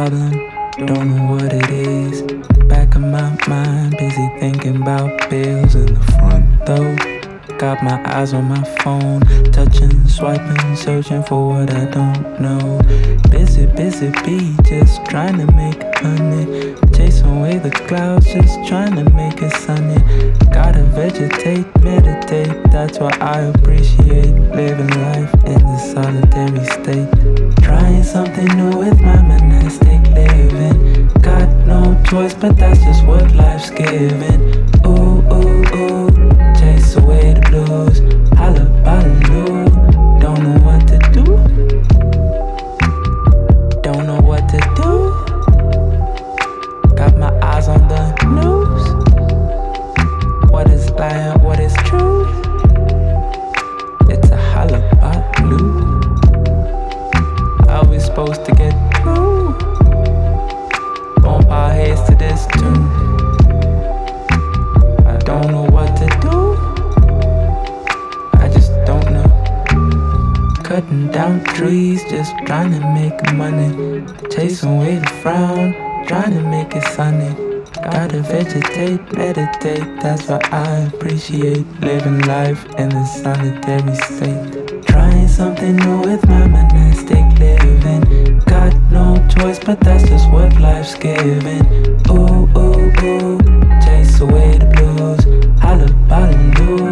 problem, don't know what it is. Back of my mind, busy thinking about bills in the front though. Got my eyes on my phone, touching, swiping, searching for what I don't know. Busy, busy bee, just trying to make honey. Chasing away the clouds, just trying to make it sunny. Gotta vegetate, meditate, that's why I appreciate living life in this solitary state. Trying something new with my monastic living. Got no choice, but that's just what life's giving. Ooh, ooh, ooh, chase away the blues. Holla, baloo, don't know what to do. Don't know what to do. Got my eyes on the news. What is lying, what is true? It's a holla, baloo. How we supposed to get through? Bump our heads to this tune. I don't know what to do. I just don't know. Cutting down trees, just trying to make money. Chasing away the frown, trying to make it sunny. Gotta vegetate, meditate, that's why I appreciate living life in this solitary state. Trying something new with my monastic living. Got no choice, but that's just what life's giving. Ooh, ooh, ooh, chase away the blues. Holla, baloo.